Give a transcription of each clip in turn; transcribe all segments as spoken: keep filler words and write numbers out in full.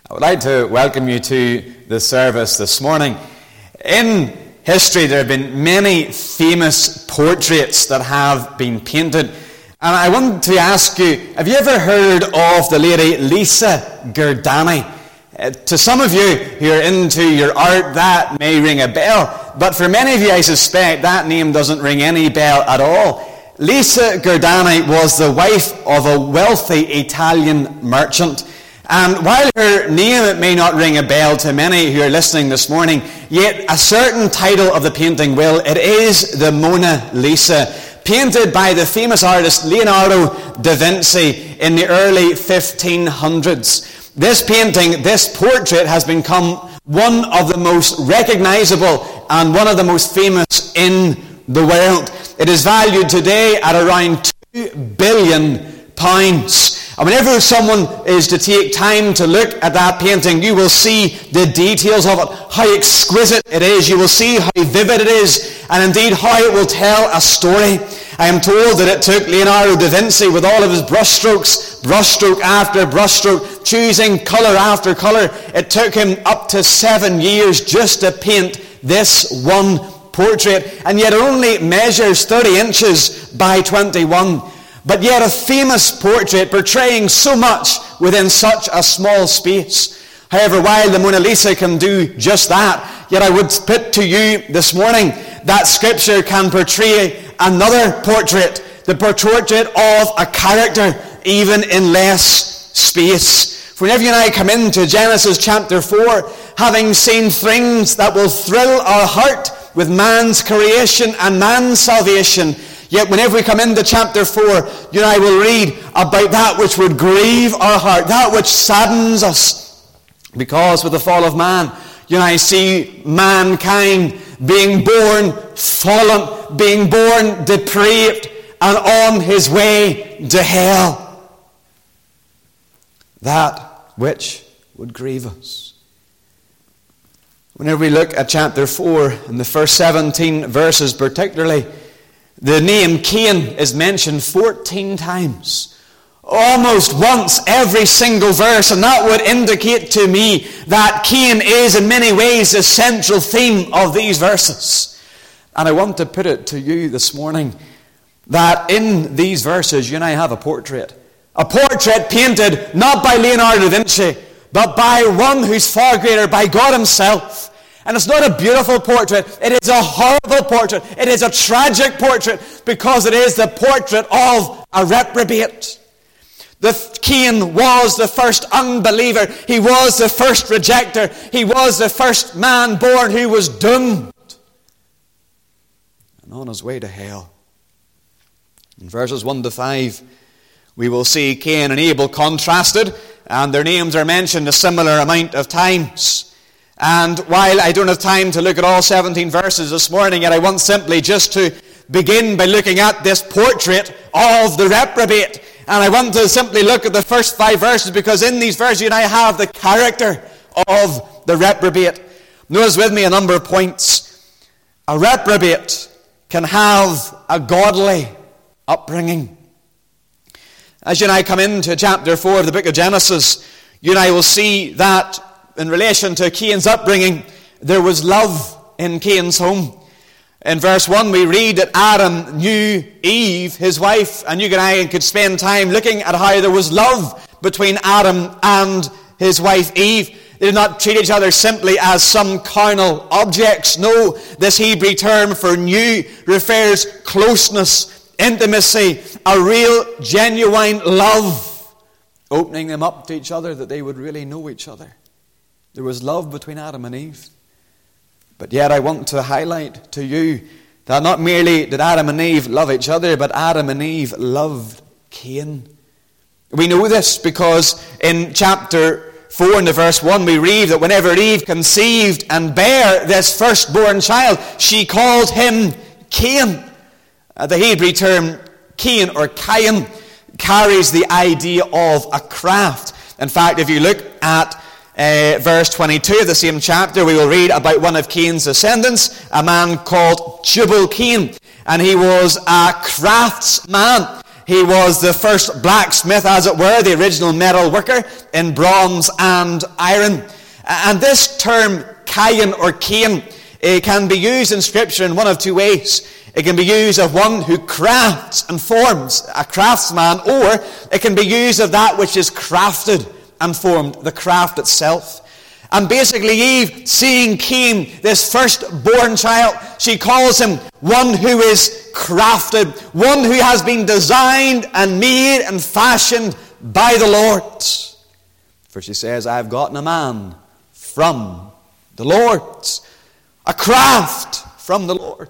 I would like to welcome you to the service this morning. In history, there have been many famous portraits that have been painted. And I want to ask you, have you ever heard of the lady Lisa Gerdani? Uh, to some of you who are into your art, that may ring a bell. But for many of you, I suspect that name doesn't ring any bell at all. Lisa Gerdani was the wife of a wealthy Italian merchant. And while her name it may not ring a bell to many who are listening this morning, yet a certain title of the painting will. It is the Mona Lisa, painted by the famous artist Leonardo da Vinci in the early fifteen hundreds. This painting, this portrait, has become one of the most recognizable and one of the most famous in the world. It is valued today at around two billion pounds. And whenever someone is to take time to look at that painting, you will see the details of it, how exquisite it is. You will see how vivid it is, and indeed how it will tell a story. I am told that it took Leonardo da Vinci, with all of his brushstrokes, brushstroke after brushstroke, choosing colour after colour, it took him up to seven years just to paint this one portrait. And yet it only measures thirty inches by twenty-one. But yet a famous portrait portraying so much within such a small space. However, while the Mona Lisa can do just that, yet I would put to you this morning that Scripture can portray another portrait, the portrait of a character, even in less space. For whenever you and I come into Genesis chapter four, having seen things that will thrill our heart with man's creation and man's salvation, yet whenever we come into chapter four, you and I will read about that which would grieve our heart, that which saddens us. Because with the fall of man, you and I see mankind being born fallen, being born depraved, and on his way to hell. That which would grieve us. Whenever we look at chapter four, in the first seventeen verses particularly, the name Cain is mentioned fourteen times. Almost once every single verse. And that would indicate to me that Cain is in many ways the central theme of these verses. And I want to put it to you this morning that in these verses you and I have a portrait. A portrait painted not by Leonardo da Vinci, but by one who's far greater, by God himself. And it's not a beautiful portrait. It is a horrible portrait. It is a tragic portrait because it is the portrait of a reprobate. The Cain was the first unbeliever. He was the first rejecter. He was the first man born who was doomed and on his way to hell. In verses one to five, we will see Cain and Abel contrasted, and their names are mentioned a similar amount of times. And while I don't have time to look at all seventeen verses this morning, yet I want simply just to begin by looking at this portrait of the reprobate. And I want to simply look at the first five verses, because in these verses you and I have the character of the reprobate. Notice with me a number of points. A reprobate can have a godly upbringing. As you and I come into chapter four of the book of Genesis, you and I will see that in relation to Cain's upbringing, there was love in Cain's home. In verse one, we read that Adam knew Eve, his wife, and you and I could spend time looking at how there was love between Adam and his wife Eve. They did not treat each other simply as some carnal objects. No, this Hebrew term for "knew" refers closeness, intimacy, a real, genuine love, opening them up to each other that they would really know each other. There was love between Adam and Eve. But yet I want to highlight to you that not merely did Adam and Eve love each other, but Adam and Eve loved Cain. We know this because in chapter four, in the verse one, we read that whenever Eve conceived and bare this firstborn child, she called him Cain. Uh, the Hebrew term Cain or Cain carries the idea of a craft. In fact, if you look at Uh, verse twenty-two of the same chapter, we will read about one of Cain's descendants, a man called Tubal-Cain, and he was a craftsman. He was the first blacksmith, as it were, the original metal worker in bronze and iron. And this term, Cain or Cain, it can be used in Scripture in one of two ways. It can be used of one who crafts and forms, a craftsman, or it can be used of that which is crafted and formed, the craft itself. And basically Eve, seeing Cain, this firstborn child, she calls him one who is crafted, one who has been designed and made and fashioned by the Lord. For she says, I have gotten a man from the Lord, a craft from the Lord.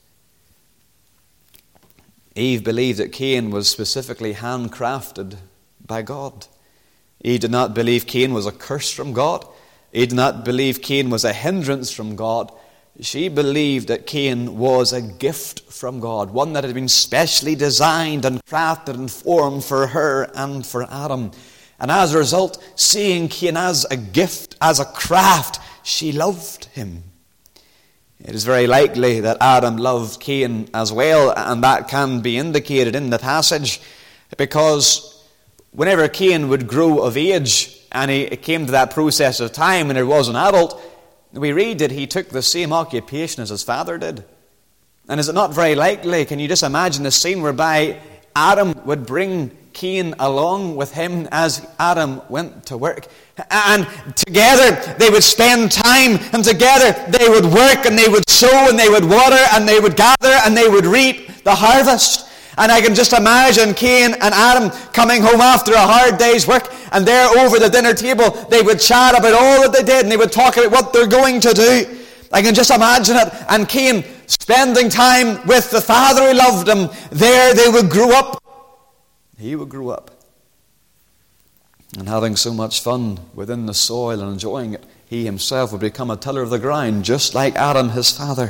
Eve believed that Cain was specifically handcrafted by God. Eve did not believe Cain was a curse from God. Eve did not believe Cain was a hindrance from God. She believed that Cain was a gift from God, one that had been specially designed and crafted and formed for her and for Adam. And as a result, seeing Cain as a gift, as a craft, she loved him. It is very likely that Adam loved Cain as well, and that can be indicated in the passage, because whenever Cain would grow of age, and he came to that process of time when he was an adult, we read that he took the same occupation as his father did. And is it not very likely, can you just imagine the scene whereby Adam would bring Cain along with him as Adam went to work? And together they would spend time, and together they would work, and they would sow, and they would water, and they would gather, and they would reap the harvest. And I can just imagine Cain and Adam coming home after a hard day's work, and there over the dinner table they would chat about all that they did, and they would talk about what they're going to do. I can just imagine it. And Cain spending time with the father who loved him. There they would grow up. He would grow up. And having so much fun within the soil and enjoying it, he himself would become a tiller of the ground, just like Adam, his father.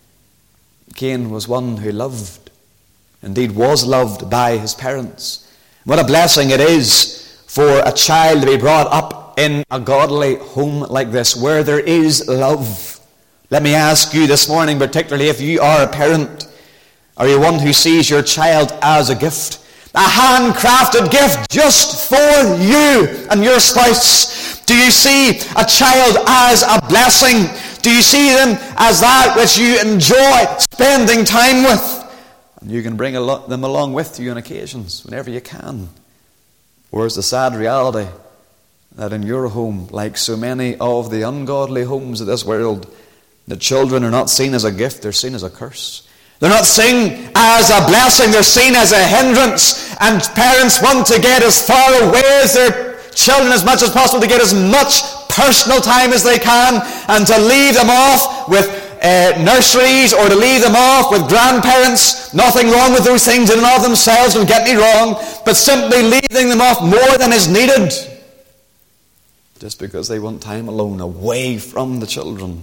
Cain was one who loved, indeed was loved by his parents. What a blessing it is for a child to be brought up in a godly home like this, where there is love. Let me ask you this morning, particularly if you are a parent, are you one who sees your child as a gift? A handcrafted gift just for you and your spouse? Do you see a child as a blessing? Do you see them as that which you enjoy spending time with? And you can bring them along with you on occasions, whenever you can. Or is the sad reality that in your home, like so many of the ungodly homes of this world, the children are not seen as a gift, they're seen as a curse. They're not seen as a blessing, they're seen as a hindrance. And parents want to get as far away as their children as much as possible, to get as much personal time as they can, and to leave them off with uh, nurseries, or to leave them off with grandparents. Nothing wrong with those things in and of themselves, don't get me wrong, but simply leaving them off more than is needed, just because they want time alone, away from the children.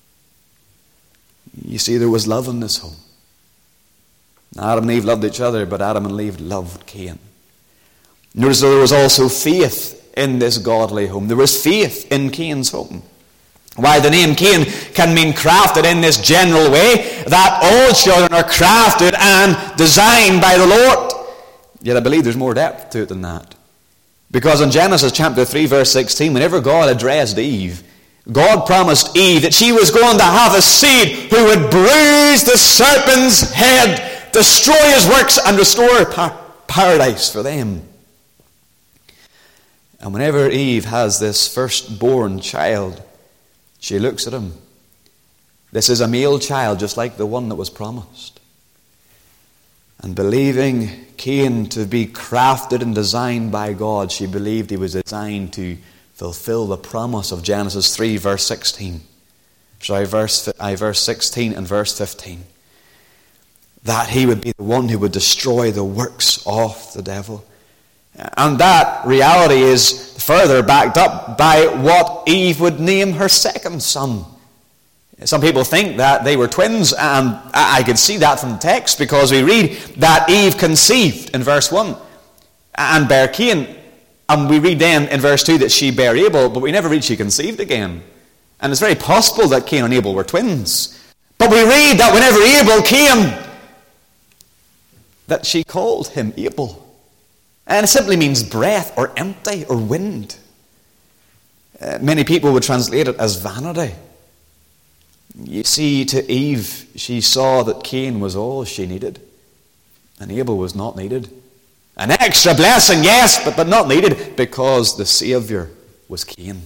You see, there was love in this home. Adam and Eve loved each other, but Adam and Eve loved Cain. Notice there was also faith in this godly home. There was faith in Cain's home. Why, the name Cain can mean crafted in this general way, that all children are crafted and designed by the Lord. Yet I believe there's more depth to it than that. Because in Genesis chapter three, verse sixteen, whenever God addressed Eve, God promised Eve that she was going to have a seed who would bruise the serpent's head, destroy his works, and restore par- paradise for them. And whenever Eve has this firstborn child, she looks at him. This is a male child, just like the one that was promised. And believing Cain to be crafted and designed by God, she believed he was designed to fulfill the promise of Genesis three, verse sixteen. Sorry, verse, uh, verse sixteen and verse fifteen. That he would be the one who would destroy the works of the devil. And that reality is further backed up by what Eve would name her second son. Some people think that they were twins, and I can see that from the text, because we read that Eve conceived in verse one and bare Cain. And we read then in verse two that she bare Abel, but we never read she conceived again. And it's very possible that Cain and Abel were twins. But we read that whenever Abel came, that she called him Abel. And it simply means breath or empty or wind. Uh, many people would translate it as vanity. You see, to Eve, she saw that Cain was all she needed, and Abel was not needed. An extra blessing, yes, but, but not needed, because the Saviour was Cain.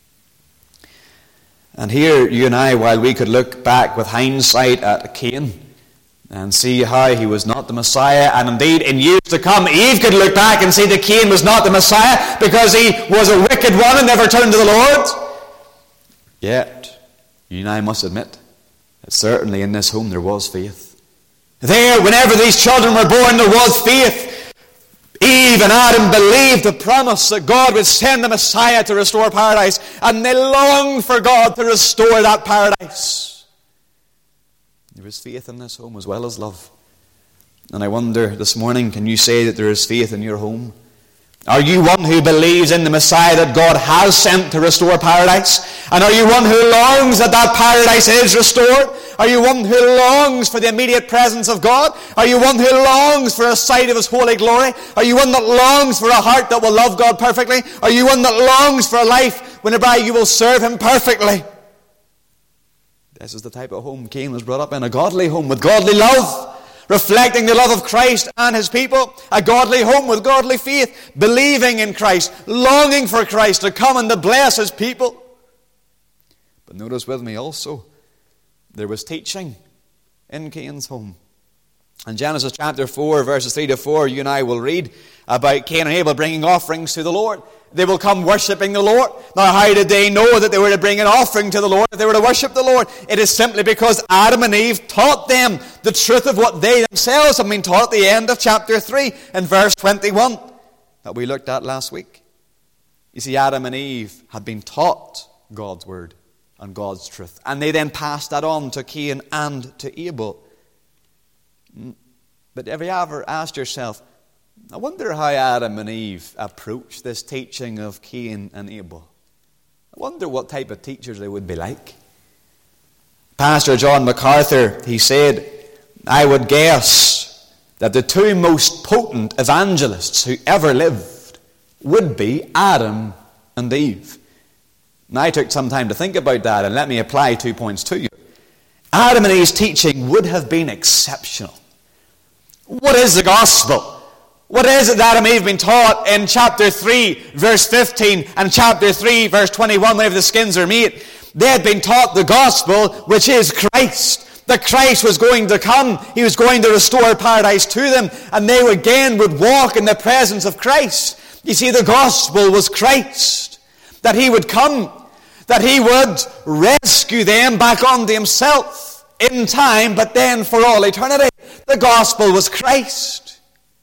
And here, you and I, while we could look back with hindsight at Cain and see how he was not the Messiah, and indeed in years to come, Eve could look back and see that Cain was not the Messiah because he was a wicked one and never turned to the Lord. Yet, you and I must admit that certainly in this home there was faith. There, whenever these children were born, there was faith. Eve and Adam believed the promise that God would send the Messiah to restore paradise, and they longed for God to restore that paradise. There was faith in this home as well as love. And I wonder this morning, can you say that there is faith in your home? Are you one who believes in the Messiah that God has sent to restore paradise? And are you one who longs that that paradise is restored? Are you one who longs for the immediate presence of God? Are you one who longs for a sight of His holy glory? Are you one that longs for a heart that will love God perfectly? Are you one that longs for a life whereby you will serve Him perfectly? This is the type of home Cain was brought up in, a godly home with godly love, reflecting the love of Christ and His people. A godly home with godly faith, believing in Christ, longing for Christ to come and to bless His people. But notice with me also, there was teaching in Cain's home. In Genesis chapter four, verses three to four, you and I will read about Cain and Abel bringing offerings to the Lord. They will come worshipping the Lord. Now, how did they know that they were to bring an offering to the Lord, that they were to worship the Lord? It is simply because Adam and Eve taught them the truth of what they themselves have been taught at the end of chapter three in verse twenty-one that we looked at last week. You see, Adam and Eve had been taught God's word and God's truth, and they then passed that on to Cain and to Abel. But have you ever asked yourself, I wonder how Adam and Eve approached this teaching of Cain and Abel? I wonder what type of teachers they would be like. Pastor John MacArthur, he said, I would guess that the two most potent evangelists who ever lived would be Adam and Eve. And I took some time to think about that, and let me apply two points to you. Adam and Eve's teaching would have been exceptional. What is the gospel? What is it that Adam and Eve have been taught in chapter three, verse fifteen, and chapter three, verse twenty-one, whenever the skins are made? They had been taught the gospel, which is Christ. That Christ was going to come. He was going to restore paradise to them, and they again would walk in the presence of Christ. You see, the gospel was Christ. That He would come, that He would rescue them back onto Himself in time, but then for all eternity. The gospel was Christ.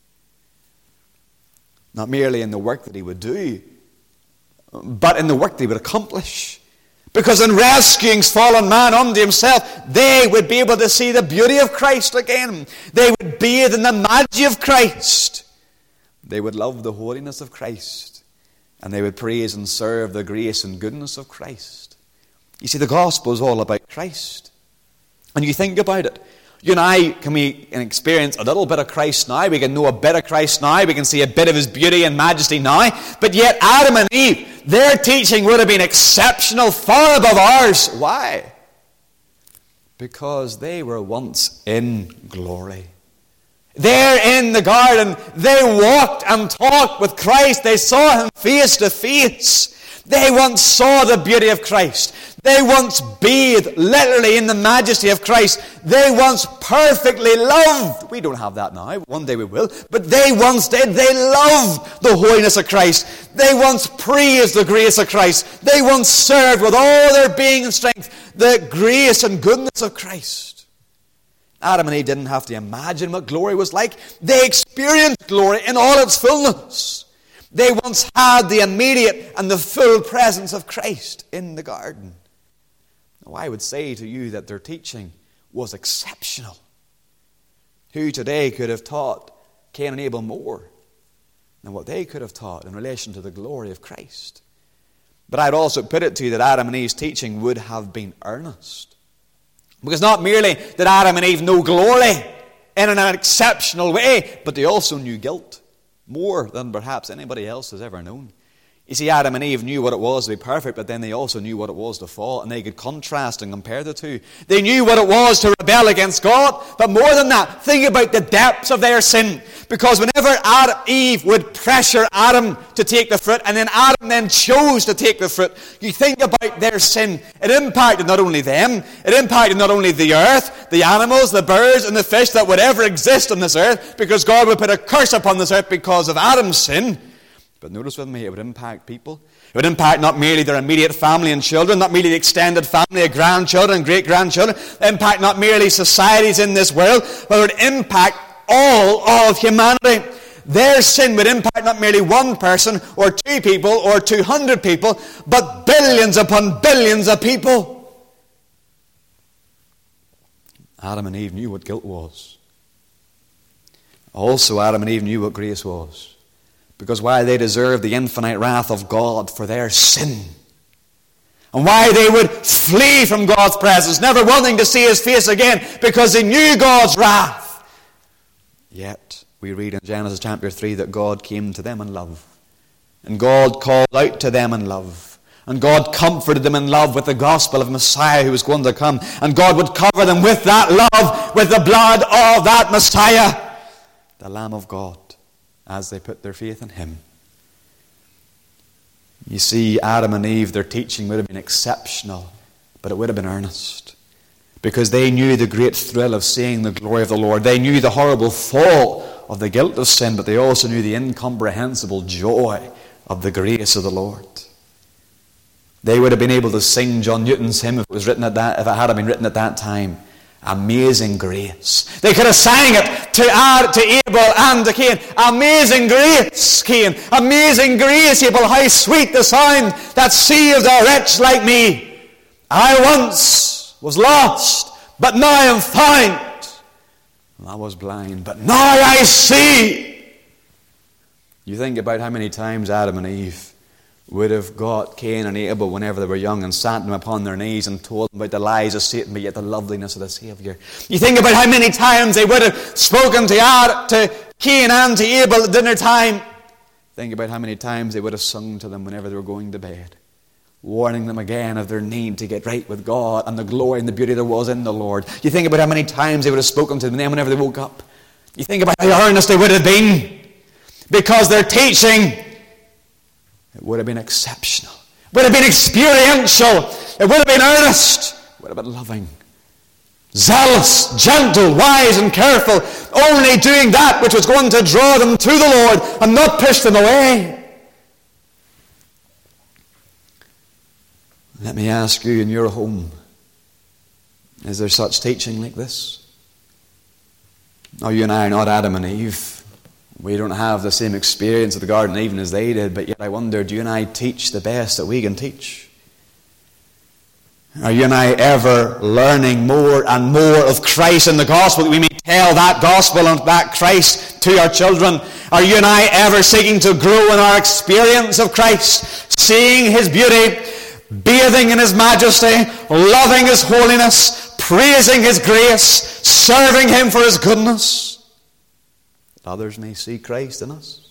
Not merely in the work that He would do, but in the work that He would accomplish. Because in rescuing fallen man unto Himself, they would be able to see the beauty of Christ again. They would bathe in the majesty of Christ. They would love the holiness of Christ. And they would praise and serve the grace and goodness of Christ. You see, the gospel is all about Christ. And you think about it. You and I, can we experience a little bit of Christ now? We can know a bit of Christ now. We can see a bit of His beauty and majesty now. But yet Adam and Eve, their teaching would have been exceptional, far above ours. Why? Because they were once in glory. There in the garden, they walked and talked with Christ. They saw Him face to face. They once saw the beauty of Christ. They once bathed literally in the majesty of Christ. They once perfectly loved. We don't have that now. One day we will. But they once did. They loved the holiness of Christ. They once praised the grace of Christ. They once served with all their being and strength the grace and goodness of Christ. Adam and Eve didn't have to imagine what glory was like. They experienced glory in all its fullness. They once had the immediate and the full presence of Christ in the garden. Now, I would say to you that their teaching was exceptional. Who today could have taught Cain and Abel more than what they could have taught in relation to the glory of Christ? But I'd also put it to you that Adam and Eve's teaching would have been earnest. Because not merely did Adam and Eve know glory, in an exceptional way, but they also knew guilt more than perhaps anybody else has ever known. You see, Adam and Eve knew what it was to be perfect, but then they also knew what it was to fall, and they could contrast and compare the two. They knew what it was to rebel against God, but more than that, think about the depths of their sin. Because whenever Adam, Eve would pressure Adam to take the fruit, and then Adam then chose to take the fruit, you think about their sin. It impacted not only them, it impacted not only the earth, the animals, the birds, and the fish that would ever exist on this earth, because God would put a curse upon this earth because of Adam's sin. But notice with me, it would impact people. It would impact not merely their immediate family and children, not merely the extended family of grandchildren and great-grandchildren. It would impact not merely societies in this world, but it would impact all of humanity. Their sin would impact not merely one person or two people or two hundred people, but billions upon billions of people. Adam and Eve knew what guilt was. Also, Adam and Eve knew what grace was. Because why they deserved the infinite wrath of God for their sin. And why they would flee from God's presence, never wanting to see His face again, because they knew God's wrath. Yet, we read in Genesis chapter three that God came to them in love. And God called out to them in love. And God comforted them in love with the gospel of Messiah who was going to come. And God would cover them with that love, with the blood of that Messiah, the Lamb of God, as they put their faith in Him. You see, Adam and Eve, their teaching would have been exceptional, but it would have been earnest. Because they knew the great thrill of seeing the glory of the Lord. They knew the horrible fall of the guilt of sin, but they also knew the incomprehensible joy of the grace of the Lord. They would have been able to sing John Newton's hymn if it was written at that, if it had been written at that time. Amazing grace. They could have sang it to Ad, to Abel and to Cain. Amazing grace, Cain. Amazing grace, Abel. How sweet the sound that saved a wretch like me. I once was lost, but now I am found. I was blind, but now I see. You think about how many times Adam and Eve would have got Cain and Abel whenever they were young and sat them upon their knees and told them about the lies of Satan, but yet the loveliness of the Saviour. You think about how many times they would have spoken to, Ad, to Cain and to Abel at dinner time. Think about how many times they would have sung to them whenever they were going to bed, warning them again of their need to get right with God and the glory and the beauty there was in the Lord. You think about how many times they would have spoken to them then whenever they woke up. You think about how earnest they would have been, because their teaching, it would have been exceptional. It would have been experiential. It would have been earnest. It would have been loving. Zealous, gentle, wise and careful. Only doing that which was going to draw them to the Lord and not push them away. Let me ask you, in your home, is there such teaching like this? Now, you and I are not Adam and Eve. We don't have the same experience of the Garden even as they did, but yet I wonder, do you and I teach the best that we can teach? Are you and I ever learning more and more of Christ in the gospel, that we may tell that gospel and that Christ to our children? Are you and I ever seeking to grow in our experience of Christ, seeing His beauty, bathing in His majesty, loving His holiness, praising His grace, serving Him for His goodness? Others may see Christ in us.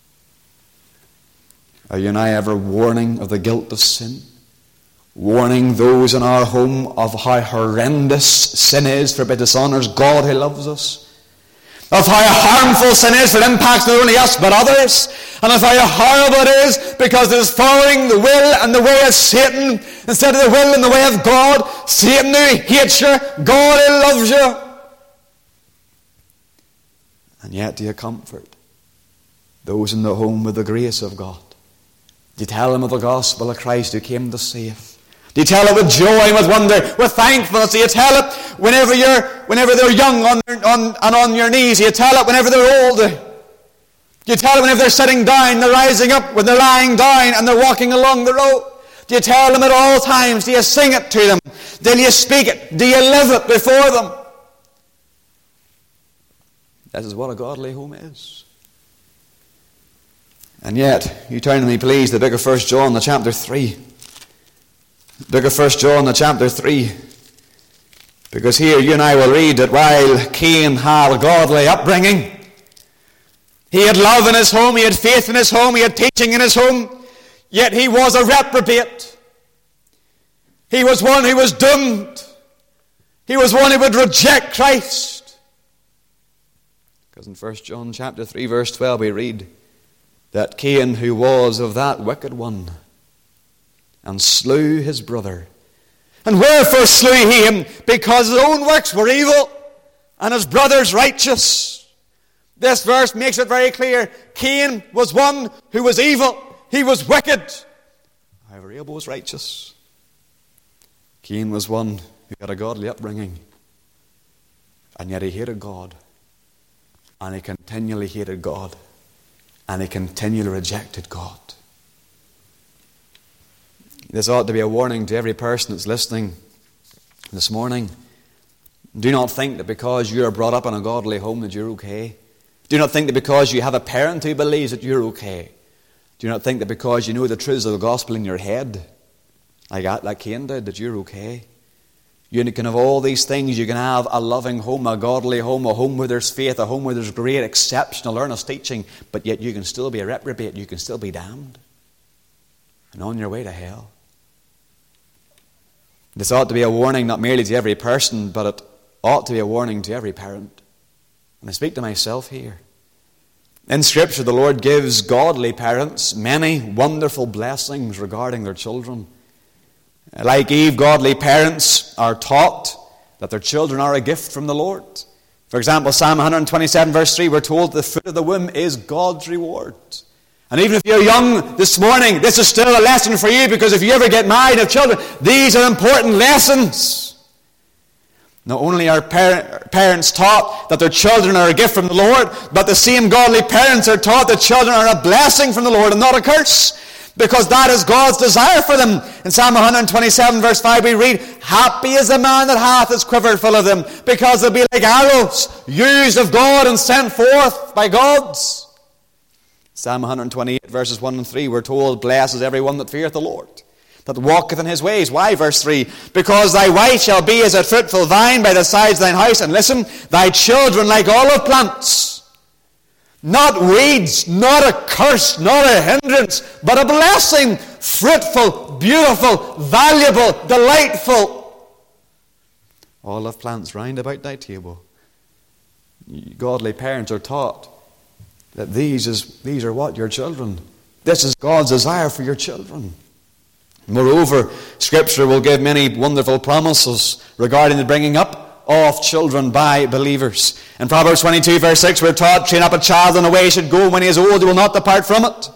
Are you and I ever warning of the guilt of sin? Warning those in our home of how horrendous sin is, for it dishonors God who loves us. Of how harmful sin is, for it impacts not only us but others. And of how horrible it is because it is following the will and the way of Satan instead of the will and the way of God. Satan who hates you, God who loves you. And yet do you comfort those in the home with the grace of God? Do you tell them of the gospel of Christ who came to save? Do you tell it with joy and with wonder, with thankfulness? Do you tell it whenever you're, whenever they're young on, on, and on your knees? Do you tell it whenever they're old? Do you tell it whenever they're sitting down, they're rising up, when they're lying down and they're walking along the road? Do you tell them at all times? Do you sing it to them? Do you speak it? Do you live it before them? This is what a godly home is. And yet, you turn to me please, the book of First John, the chapter three. The book of First John, the chapter three. Because here you and I will read that while Cain had a godly upbringing, he had love in his home, he had faith in his home, he had teaching in his home, yet he was a reprobate. He was one who was doomed. He was one who would reject Christ. Because in First John chapter three, verse twelve, we read that Cain, who was of that wicked one, and slew his brother. And wherefore slew he him? Because his own works were evil, and his brother's righteous. This verse makes it very clear. Cain was one who was evil. He was wicked. However, Abel was righteous. Cain was one who had a godly upbringing, and yet he hated God. And he continually hated God. And he continually rejected God. This ought to be a warning to every person that's listening this morning. Do not think that because you are brought up in a godly home that you're okay. Do not think that because you have a parent who believes that you're okay. Do not think that because you know the truths of the gospel in your head, like, like Cain did, that you're okay. You can have all these things. You can have a loving home, a godly home, a home where there's faith, a home where there's great, exceptional, earnest teaching, but yet you can still be a reprobate. You can still be damned and on your way to hell. This ought to be a warning not merely to every person, but it ought to be a warning to every parent. And I speak to myself here. In Scripture, the Lord gives godly parents many wonderful blessings regarding their children. Like Eve, godly parents are taught that their children are a gift from the Lord. For example, Psalm one twenty-seven verse three, we're told the fruit of the womb is God's reward. And even if you're young this morning, this is still a lesson for you, because if you ever get married and have children, these are important lessons. Not only are parent, parents taught that their children are a gift from the Lord, but the same godly parents are taught that children are a blessing from the Lord and not a curse, because that is God's desire for them. In Psalm one twenty-seven verse five we read, happy is the man that hath his quiver full of them, because they'll be like arrows, used of God and sent forth by God. Psalm one twenty-eight verses one and three, we're told, blessed is everyone that feareth the Lord, that walketh in his ways. Why? Verse three, because thy wife shall be as a fruitful vine by the sides of thine house, and listen, thy children like olive plants. Not weeds, not a curse, not a hindrance, but a blessing, fruitful, beautiful, valuable, delightful. Olive plants round about thy table. Godly parents are taught that these is these are what? Your children. This is God's desire for your children. Moreover, Scripture will give many wonderful promises regarding the bringing up of children by believers. In Proverbs twenty-two verse six, we're taught, train up a child in the way he should go, when he is old he will not depart from it.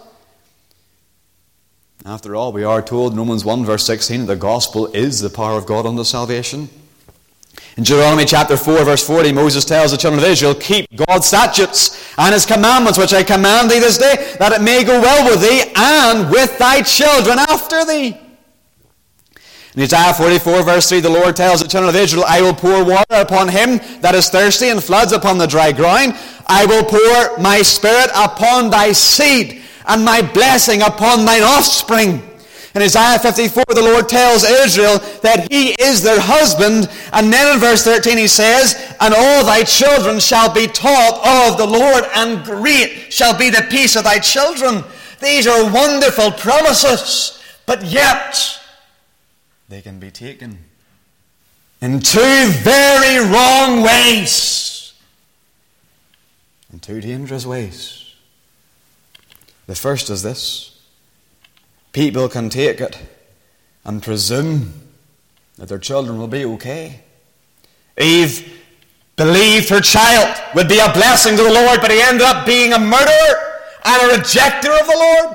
After all, we are told in Romans one verse sixteen, the gospel is the power of God unto salvation. In Deuteronomy chapter four verse forty, Moses tells the children of Israel, keep God's statutes and his commandments which I command thee this day, that it may go well with thee and with thy children after thee. In Isaiah forty-four verse three, the Lord tells the children of Israel, I will pour water upon him that is thirsty, and floods upon the dry ground. I will pour my spirit upon thy seed, and my blessing upon thine offspring. In Isaiah fifty-four, the Lord tells Israel that he is their husband. And then in verse thirteen he says, and all thy children shall be taught of the Lord, and great shall be the peace of thy children. These are wonderful promises, but yet they can be taken in two very wrong ways, in two dangerous ways. The first is this. People can take it and presume that their children will be okay. Eve believed her child would be a blessing to the Lord, but he ended up being a murderer and a rejecter of the Lord.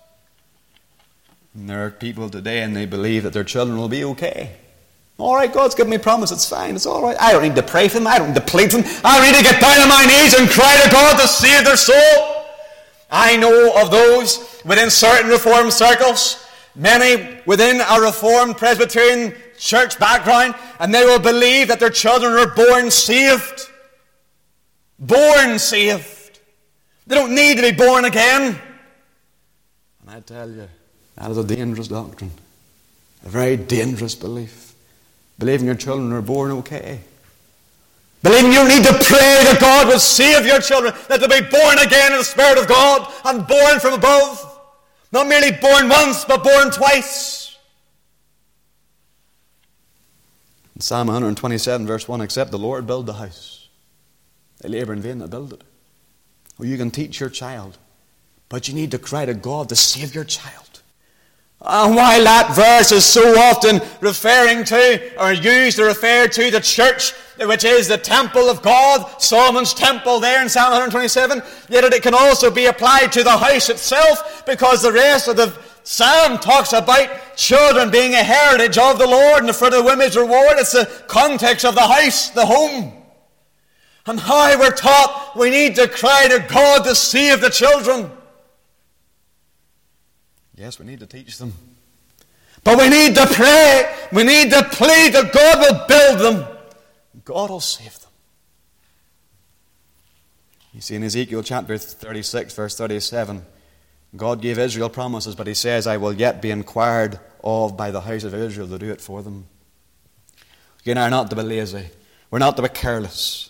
And there are people today, and they believe that their children will be okay. All right, God's given me a promise, it's fine, it's all right. I don't need to pray for them, I don't need to plead for them. I don't need to get down on my knees and cry to God to save their soul. I know of those within certain Reformed circles, many within a Reformed Presbyterian church background, and they will believe that their children are born saved. Born saved. They don't need to be born again. And I tell you, that is a dangerous doctrine. A very dangerous belief. Believing your children are born okay. Believing you need to pray that God will save your children, that they'll be born again in the Spirit of God and born from above. Not merely born once, but born twice. In Psalm one twenty-seven, verse one, except the Lord build the house, they labor in vain that build it. Well, you can teach your child, but you need to cry to God to save your child. And while that verse is so often referring to, or used to refer to the church, which is the temple of God, Solomon's temple there in Psalm one twenty-seven, yet it can also be applied to the house itself, because the rest of the Psalm talks about children being a heritage of the Lord and the fruit of the womb is reward. It's the context of the house, the home. And how we're taught we need to cry to God to save the children. Yes, we need to teach them. But we need to pray. We need to plead that God will build them. God will save them. You see in Ezekiel chapter thirty-six, verse thirty-seven, God gave Israel promises, but he says, I will yet be inquired of by the house of Israel to do it for them. You and I are not to be lazy. We're not to be careless.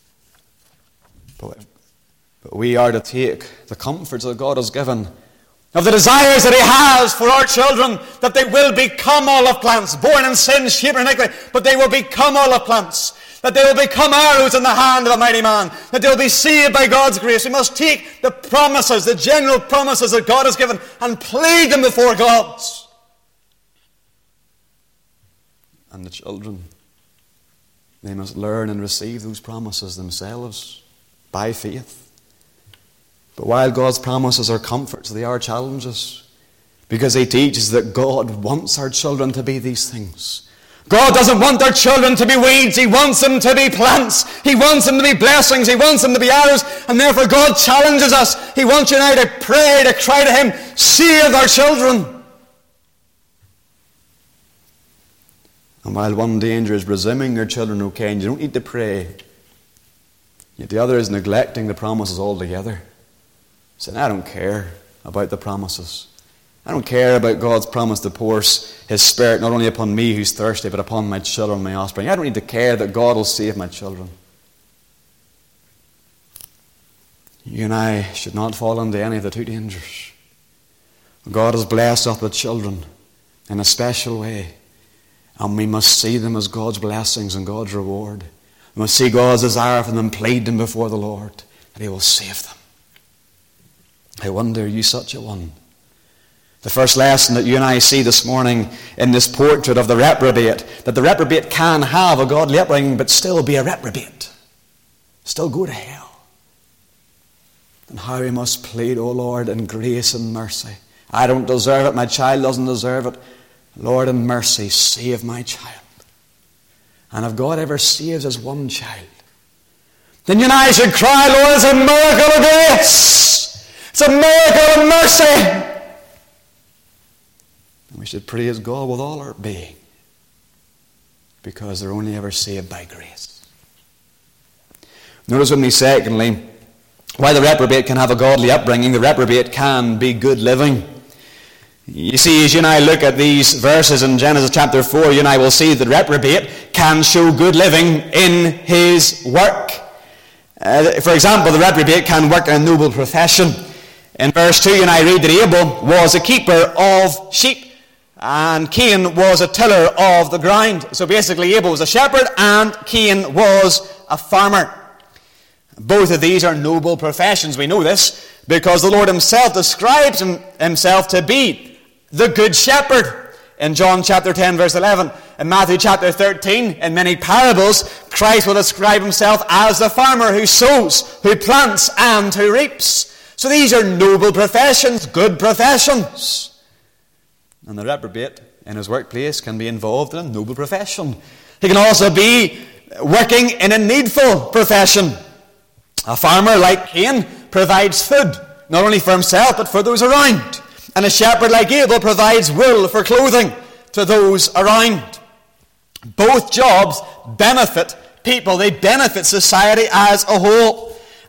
But, but we are to take the comforts that God has given, of the desires that he has for our children, that they will become olive plants, born in sin, shaped in iniquity, but they will become olive plants, that they will become arrows in the hand of a mighty man, that they will be saved by God's grace. We must take the promises, the general promises that God has given, and plead them before God. And the children, they must learn and receive those promises themselves by faith. But while God's promises are comforts, they are challenges, because he teaches that God wants our children to be these things. God doesn't want our children to be weeds. He wants them to be plants. He wants them to be blessings. He wants them to be arrows. And therefore God challenges us. He wants you and I to pray, to cry to him, save our children. And while one danger is presuming your children okay, and you don't need to pray, yet the other is neglecting the promises altogether. Saying, I don't care about the promises. I don't care about God's promise to pour his Spirit not only upon me who's thirsty, but upon my children, my offspring. I don't need to care that God will save my children. You and I should not fall into any of the two dangers. God has blessed us with children in a special way, and we must see them as God's blessings and God's reward. We must see God's desire for them, plead them before the Lord, that he will save them. I wonder, are you such a one? The first lesson that you and I see this morning in this portrait of the reprobate, that the reprobate can have a godly upbringing but still be a reprobate, still go to hell. And how we must plead, O Lord, in grace and mercy. I don't deserve it, my child doesn't deserve it. Lord, in mercy, save my child. And if God ever saves his one child, then you and I should cry, Lord, it's a miracle of grace. It's a miracle of mercy. And we should praise God with all our being, because they're only ever saved by grace. Notice with me, secondly, while the reprobate can have a godly upbringing, the reprobate can be good living. You see, as you and I look at these verses in Genesis chapter four, you and I will see that the reprobate can show good living in his work. Uh, for example, the reprobate can work in a noble profession. In verse two, you and I read that Abel was a keeper of sheep, and Cain was a tiller of the ground. So basically, Abel was a shepherd, and Cain was a farmer. Both of these are noble professions. We know this because the Lord himself describes himself to be the good shepherd. In John chapter ten, verse eleven, in Matthew chapter thirteen, in many parables, Christ will describe himself as the farmer who sows, who plants, and who reaps. So these are noble professions, good professions. And the reprobate in his workplace can be involved in a noble profession. He can also be working in a needful profession. A farmer like Cain provides food, not only for himself, but for those around. And a shepherd like Abel provides wool for clothing to those around. Both jobs benefit people. They benefit society as a whole.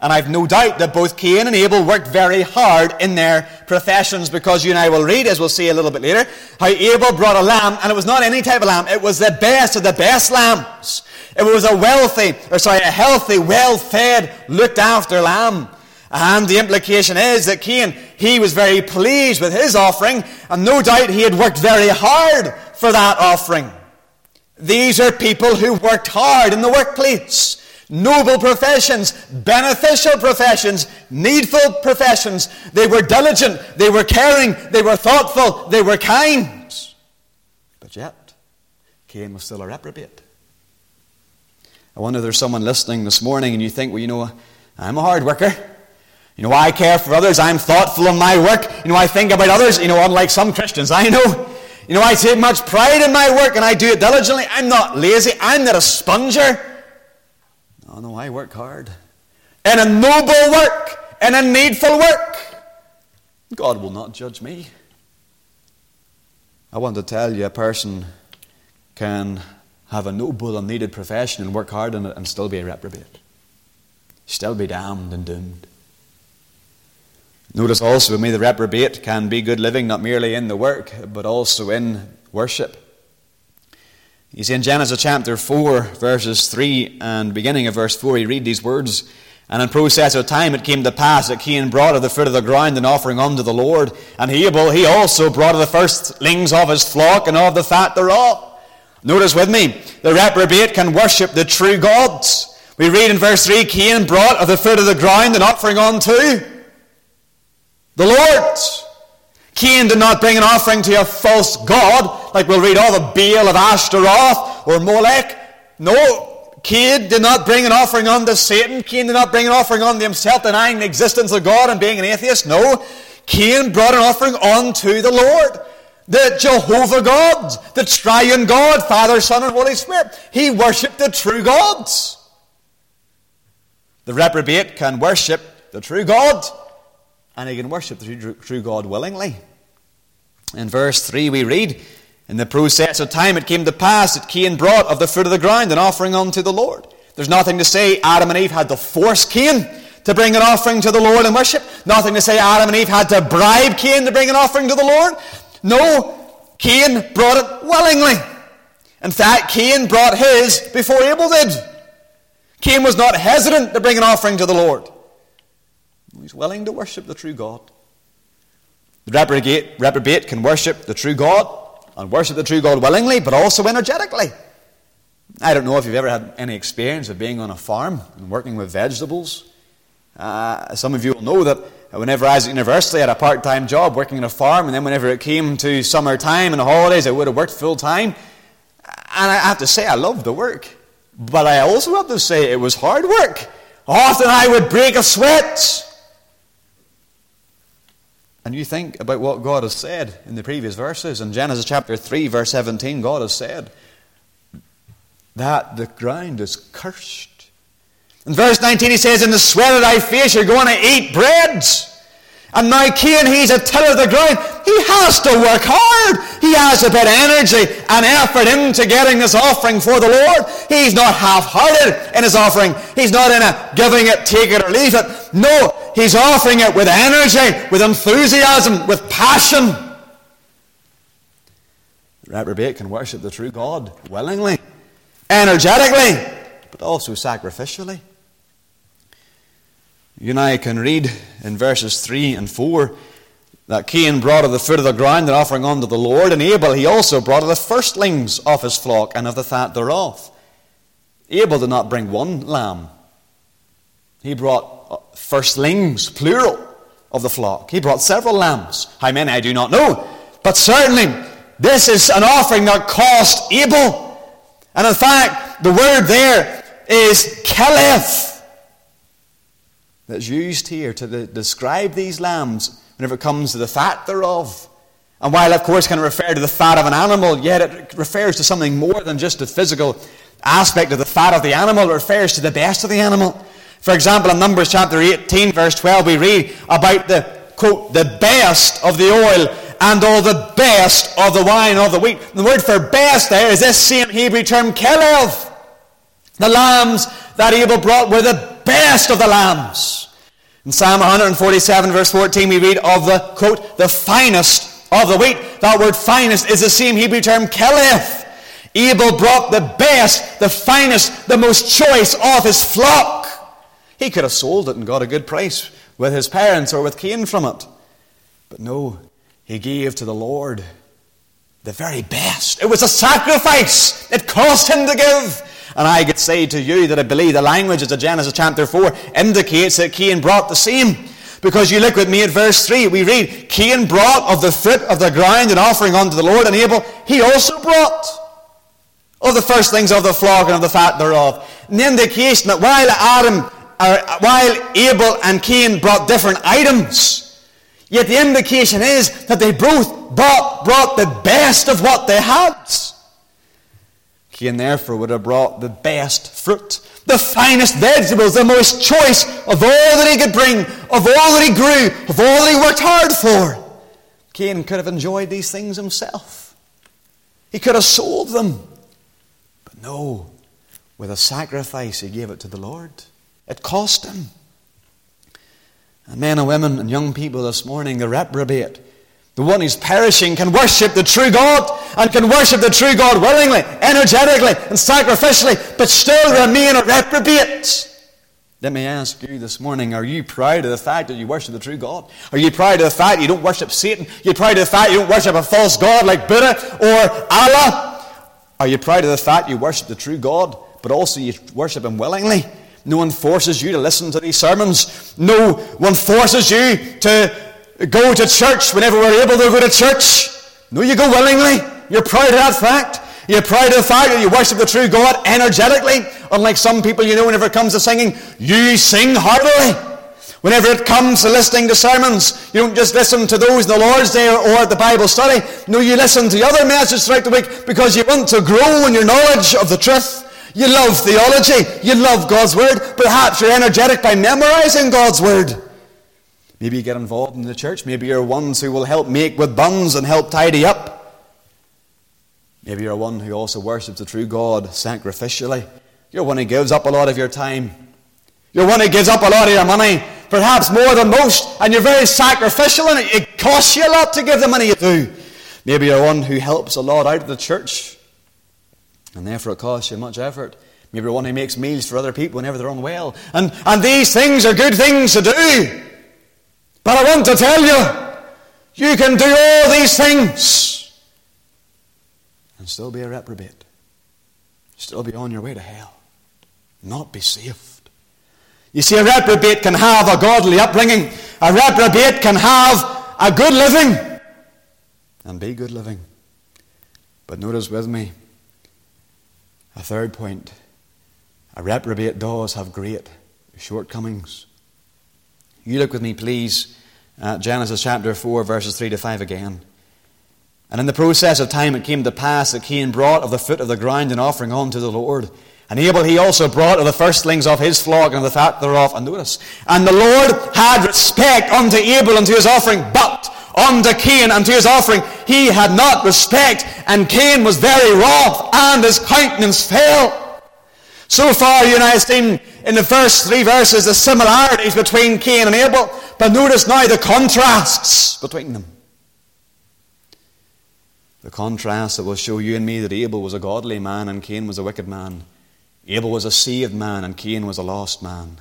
And I've no doubt that both Cain and Abel worked very hard in their professions, because you and I will read, as we'll see a little bit later, how Abel brought a lamb, and it was not any type of lamb. It was the best of the best lambs. It was a wealthy, or sorry, a healthy, well-fed, looked-after lamb. And the implication is that Cain, he was very pleased with his offering, and no doubt he had worked very hard for that offering. These are people who worked hard in the workplace. Noble professions, beneficial professions, needful professions. They were diligent, they were caring, they were thoughtful, they were kind. But yet, Cain was still a reprobate. I wonder if there's someone listening this morning and you think, well, you know, I'm a hard worker. You know, I care for others. I'm thoughtful in my work. You know, I think about others. You know, unlike some Christians I know. You know, I take much pride in my work and I do it diligently. I'm not lazy. I'm not a sponger. Oh no, I work hard. In a noble work, in a needful work. God will not judge me. I want to tell you, a person can have a noble and needed profession and work hard in it and still be a reprobate. Still be damned and doomed. Notice also with me, the reprobate can be good living not merely in the work, but also in worship. You see, in Genesis chapter four, verses three and beginning of verse four, you read these words, "And in process of time it came to pass that Cain brought of the fruit of the ground an offering unto the Lord, and Abel he also brought of the firstlings of his flock and of the fat thereof." Notice with me, the reprobate can worship the true gods. We read in verse three, Cain brought of the fruit of the ground an offering unto the Lord. Cain did not bring an offering to a false god, like we'll read all the Baal of Ashtaroth or Molech. No, Cain did not bring an offering unto Satan. Cain did not bring an offering unto himself, denying the existence of God and being an atheist. No, Cain brought an offering unto the Lord, the Jehovah God, the triune God, Father, Son, and Holy Spirit. He worshipped the true gods. The reprobate can worship the true God, and he can worship the true God willingly. In verse three we read, "In the process of time it came to pass that Cain brought of the fruit of the ground an offering unto the Lord." There's nothing to say Adam and Eve had to force Cain to bring an offering to the Lord and worship. Nothing to say Adam and Eve had to bribe Cain to bring an offering to the Lord. No, Cain brought it willingly. In fact, Cain brought his before Abel did. Cain was not hesitant to bring an offering to the Lord. He's willing to worship the true God. The reprobate, reprobate can worship the true God and worship the true God willingly, but also energetically. I don't know if you've ever had any experience of being on a farm and working with vegetables. Uh, some of you will know that whenever I was at university, I had a part-time job working on a farm, and then whenever it came to summertime and the holidays, I would have worked full-time. And I have to say, I loved the work. But I also have to say it was hard work. Often I would break a sweat. And you think about what God has said in the previous verses. In Genesis chapter three, verse seventeen, God has said that the ground is cursed. In verse nineteen, he says, "In the sweat of thy face you're going to eat bread." And now Cain, he's a tiller of the ground. He has to work hard. He has to put energy and effort into getting this offering for the Lord. He's not half-hearted in his offering. He's not in a giving it, take it, or leave it. No, he's offering it with energy, with enthusiasm, with passion. The reprobate can worship the true God willingly, energetically, but also sacrificially. You and I can read in verses three and four that Cain brought of the fruit of the ground an offering unto the Lord, and Abel he also brought of the firstlings of his flock and of the fat thereof. Abel did not bring one lamb. He brought firstlings, plural, of the flock. He brought several lambs. How many I do not know. But certainly this is an offering that cost Abel. And in fact, the word there is kelef, that's used here to the, describe these lambs whenever it comes to the fat thereof. And while, of course, can refer to the fat of an animal, yet it refers to something more than just the physical aspect of the fat of the animal. It refers to the best of the animal. For example, in Numbers chapter eighteen, verse twelve, we read about the, quote, the best of the oil and all the best of the wine of the wheat. The word for best there is this same Hebrew term, kelev. The lambs that Abel brought were the best of the lambs. In Psalm one forty-seven, verse fourteen, we read of the, quote, the finest of the wheat. That word finest is the same Hebrew term keleth. Abel brought the best, the finest, the most choice of his flock. He could have sold it and got a good price with his parents or with Cain from it. But no, he gave to the Lord the very best. It was a sacrifice. It cost him to give. And I could say to you that I believe the language of Genesis chapter four indicates that Cain brought the same. Because you look with me at verse three, we read, Cain brought of the fruit of the ground an offering unto the Lord, and Abel, he also brought of the firstlings of the flock and of the fat thereof. An indication that while Adam, or while Abel and Cain brought different items, yet the indication is that they both brought, brought the best of what they had. Cain therefore would have brought the best fruit, the finest vegetables, the most choice of all that he could bring, of all that he grew, of all that he worked hard for. Cain could have enjoyed these things himself. He could have sold them. But no, with a sacrifice he gave it to the Lord. It cost him. And men and women and young people this morning, the reprobate, the one who's perishing, can worship the true God, and can worship the true God willingly, energetically, and sacrificially, but still remain a reprobate. Let me ask you this morning, are you proud of the fact that you worship the true God? Are you proud of the fact you don't worship Satan? Are you proud of the fact you don't worship a false god like Buddha or Allah? Are you proud of the fact you worship the true God, but also you worship him willingly? No one forces you to listen to these sermons. No one forces you to go to church whenever we're able to go to church. No, you go willingly. You're proud of that fact. You're proud of the fact that you worship the true God energetically. Unlike some people, you know, whenever it comes to singing, you sing heartily. Whenever it comes to listening to sermons, you don't just listen to those in the Lord's Day or, or at the Bible study. No, you listen to other messages throughout the week because you want to grow in your knowledge of the truth. You love theology. You love God's Word. Perhaps you're energetic by memorizing God's Word. Maybe you get involved in the church. Maybe you're ones who will help make with buns and help tidy up. Maybe you're one who also worships the true God sacrificially. You're one who gives up a lot of your time. You're one who gives up a lot of your money, perhaps more than most, and you're very sacrificial in it. It costs you a lot to give the money you do. Maybe you're one who helps a lot out of the church, and therefore it costs you much effort. Maybe you're one who makes meals for other people whenever they're unwell. And, and these things are good things to do. But I want to tell you, you can do all these things and still be a reprobate. Still be on your way to hell. Not be saved. You see, a reprobate can have a godly upbringing. A reprobate can have a good living and be good living. But notice with me, a third point. A reprobate does have great shortcomings. You look with me, please, at Genesis chapter four, verses three to five again. And in the process of time it came to pass that Cain brought of the fruit of the ground an offering unto the Lord. And Abel he also brought of the firstlings of his flock and of the fat thereof. And notice, and the Lord had respect unto Abel and to his offering, but unto Cain and to his offering he had not respect. And Cain was very wroth, and his countenance fell. So far you and I have seen in the first three verses the similarities between Cain and Abel. But notice now the contrasts between them. The contrast that will show you and me that Abel was a godly man and Cain was a wicked man. Abel was a saved man and Cain was a lost man.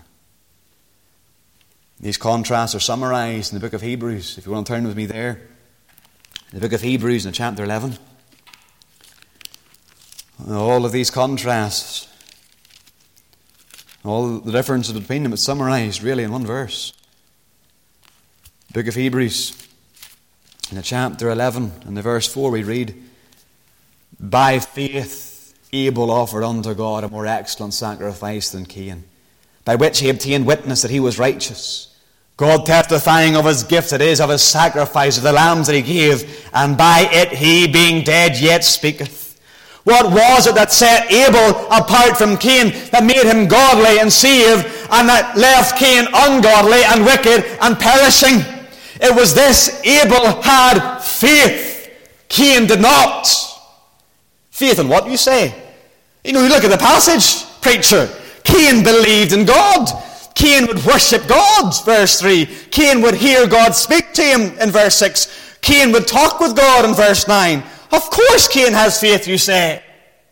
These contrasts are summarized in the book of Hebrews. If you want to turn with me there. In the book of Hebrews in chapter eleven. All of these contrasts, all the differences between them, it's summarized really in one verse. The book of Hebrews, in the chapter eleven, in the verse four, we read, by faith Abel offered unto God a more excellent sacrifice than Cain, by which he obtained witness that he was righteous, God testifying of his gift, that is, of his sacrifice, of the lambs that he gave, and by it he, being dead, yet speaketh. What was it that set Abel apart from Cain, that made him godly and saved, and that left Cain ungodly and wicked and perishing? It was this: Abel had faith. Cain did not. Faith in what, you say? You know, you look at the passage, preacher. Cain believed in God. Cain would worship God, verse three. Cain would hear God speak to him, in verse six. Cain would talk with God, in verse nine. Of course Cain has faith, you say.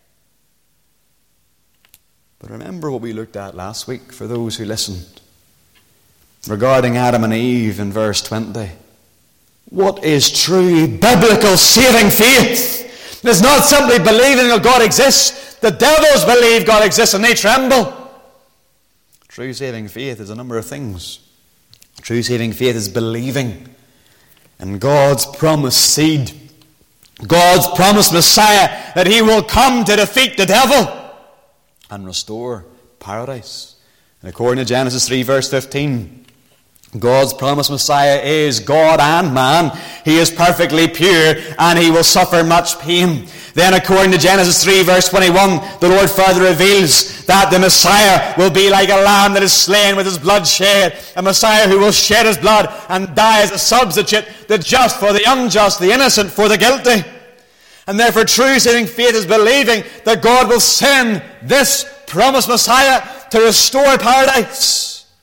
But remember what we looked at last week, for those who listened, regarding Adam and Eve in verse twenty. What is true biblical saving faith? It's not simply believing that God exists. The devils believe God exists and they tremble. True saving faith is a number of things. True saving faith is believing in God's promised seed, God's promised Messiah, that he will come to defeat the devil and restore paradise. And according to Genesis three verse fifteen, God's promised Messiah is God and man. He is perfectly pure and he will suffer much pain. Then according to Genesis three verse twenty-one, the Lord further reveals that the Messiah will be like a lamb that is slain with his blood shed. A Messiah who will shed his blood and die as a substitute, the just for the unjust, the innocent for the guilty. And therefore true saving faith is believing that God will send this promised Messiah to restore paradise.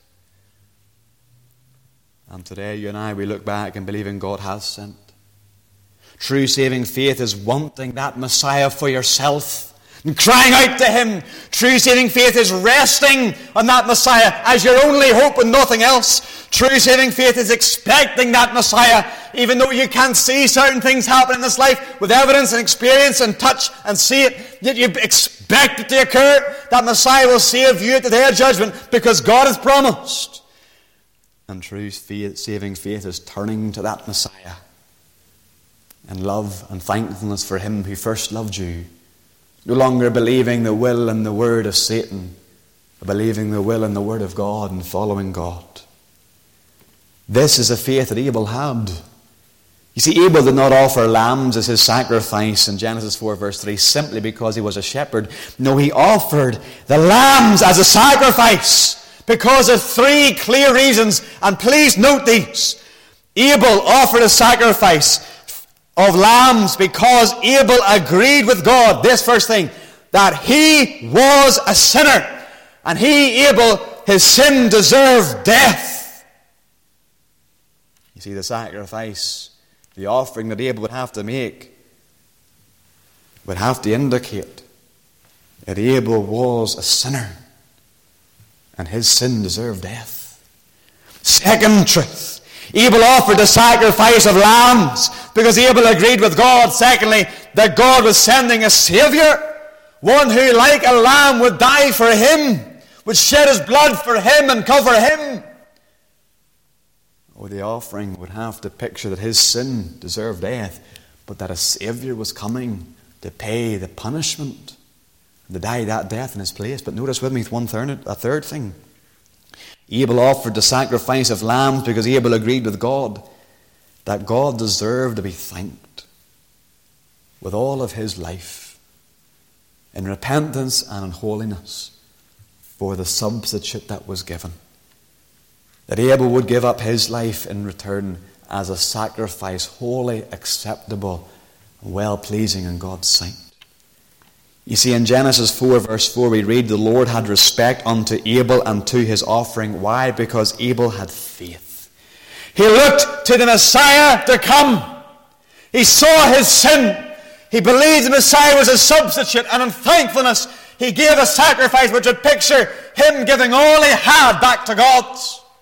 And today you and I, we look back and believe in God has sent. True saving faith is wanting that Messiah for yourself and crying out to him. True saving faith is resting on that Messiah as your only hope and nothing else. True saving faith is expecting that Messiah, even though you can't see certain things happen in this life with evidence and experience and touch and see it, yet you expect it to occur. That Messiah will save you at the day of judgment because God has promised. And true faith, saving faith is turning to that Messiah in love and thankfulness for him who first loved you. No longer believing the will and the word of Satan, but believing the will and the word of God and following God. This is a faith that Abel had. You see, Abel did not offer lambs as his sacrifice in Genesis four verse three simply because he was a shepherd. No, he offered the lambs as a sacrifice because of three clear reasons. And please note these. Abel offered a sacrifice of lambs because Abel agreed with God, this first thing, that he was a sinner. And he, Abel, his sin deserved death. You see, the sacrifice, the offering that Abel would have to make, would have to indicate that Abel was a sinner and his sin deserved death. Second truth, Abel offered the sacrifice of lambs because Abel agreed with God. Secondly, that God was sending a Savior, one who like a lamb would die for him, would shed his blood for him and cover him. Oh, the offering would have to picture that his sin deserved death, but that a Savior was coming to pay the punishment and to die that death in his place. But notice with me one third, a third thing. Abel offered the sacrifice of lambs because Abel agreed with God that God deserved to be thanked with all of his life in repentance and in holiness for the substitute that was given. That Abel would give up his life in return as a sacrifice holy, acceptable, and well-pleasing in God's sight. You see, in Genesis four verse four we read, the Lord had respect unto Abel and to his offering. Why? Because Abel had faith. He looked to the Messiah to come. He saw his sin. He believed the Messiah was a substitute, and in thankfulness he gave a sacrifice which would picture him giving all he had back to God.